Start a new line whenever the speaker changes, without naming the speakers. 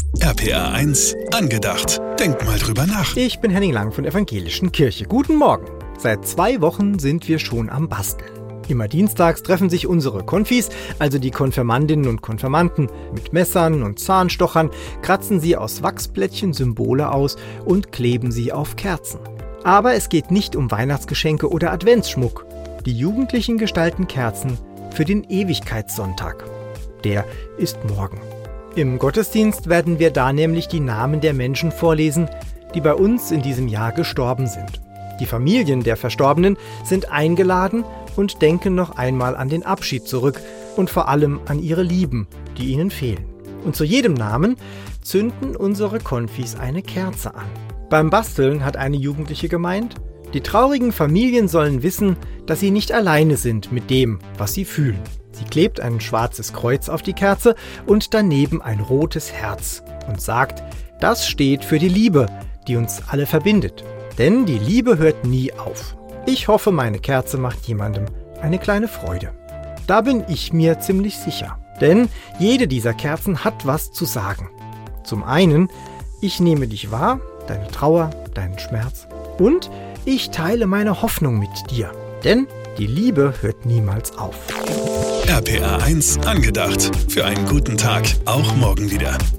RPR 1 angedacht. Denk mal drüber nach.
Ich bin Henning Lang von der Evangelischen Kirche. Guten Morgen. Seit 2 Wochen sind wir schon am Basteln. Immer dienstags treffen sich unsere Konfis, also die Konfirmandinnen und Konfirmanden. Mit Messern und Zahnstochern kratzen sie aus Wachsplättchen Symbole aus und kleben sie auf Kerzen. Aber es geht nicht um Weihnachtsgeschenke oder Adventsschmuck. Die Jugendlichen gestalten Kerzen für den Ewigkeitssonntag. Der ist morgen. Im Gottesdienst werden wir da nämlich die Namen der Menschen vorlesen, die bei uns in diesem Jahr gestorben sind. Die Familien der Verstorbenen sind eingeladen und denken noch einmal an den Abschied zurück und vor allem an ihre Lieben, die ihnen fehlen. Und zu jedem Namen zünden unsere Konfis eine Kerze an. Beim Basteln hat eine Jugendliche gemeint, die traurigen Familien sollen wissen, dass sie nicht alleine sind mit dem, was sie fühlen. Sie klebt ein schwarzes Kreuz auf die Kerze und daneben ein rotes Herz und sagt, das steht für die Liebe, die uns alle verbindet. Denn die Liebe hört nie auf. Ich hoffe, meine Kerze macht jemandem eine kleine Freude. Da bin ich mir ziemlich sicher. Denn jede dieser Kerzen hat was zu sagen. Zum einen, ich nehme dich wahr, deine Trauer, deinen Schmerz. Und ich teile meine Hoffnung mit dir. Denn die Liebe hört niemals auf.
RPR 1 angedacht. Für einen guten Tag, auch morgen wieder.